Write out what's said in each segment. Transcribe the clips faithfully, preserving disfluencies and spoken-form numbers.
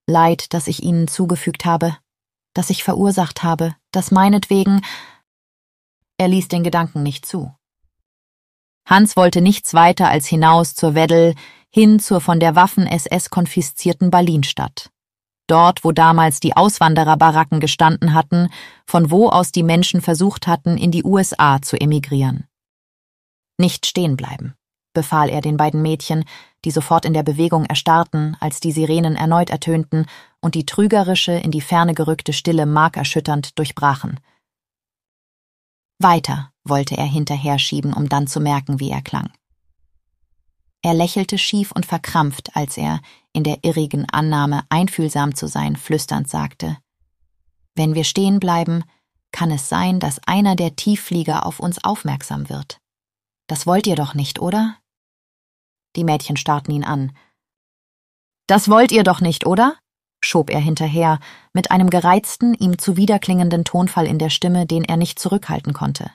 Leid, das ich ihnen zugefügt habe, das ich verursacht habe, das meinetwegen…« Er ließ den Gedanken nicht zu. Hans wollte nichts weiter als hinaus zur Veddel, hin zur von der Waffen-S S konfiszierten Berlinstadt. Dort, wo damals die Auswandererbaracken gestanden hatten, von wo aus die Menschen versucht hatten, in die U S A zu emigrieren. »Nicht stehen bleiben«, befahl er den beiden Mädchen, die sofort in der Bewegung erstarrten, als die Sirenen erneut ertönten und die trügerische, in die Ferne gerückte Stille markerschütternd durchbrachen. »Weiter«, wollte er hinterher schieben, um dann zu merken, wie er klang. Er lächelte schief und verkrampft, als er, in der irrigen Annahme, einfühlsam zu sein, flüsternd sagte: »Wenn wir stehen bleiben, kann es sein, dass einer der Tiefflieger auf uns aufmerksam wird. Das wollt ihr doch nicht, oder?« Die Mädchen starrten ihn an. »Das wollt ihr doch nicht, oder?«, schob er hinterher, mit einem gereizten, ihm zuwiderklingenden Tonfall in der Stimme, den er nicht zurückhalten konnte.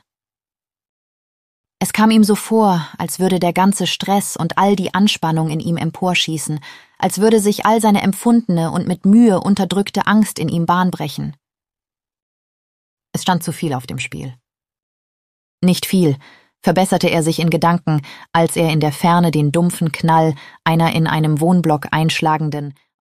Es kam ihm so vor, als würde der ganze Stress und all die Anspannung in ihm emporschießen, als würde sich all seine empfundene und mit Mühe unterdrückte Angst in ihm Bahn brechen. Es stand zu viel auf dem Spiel. Nicht viel, verbesserte er sich in Gedanken, als er in der Ferne den dumpfen Knall einer in einem Wohnblock einschlagenden,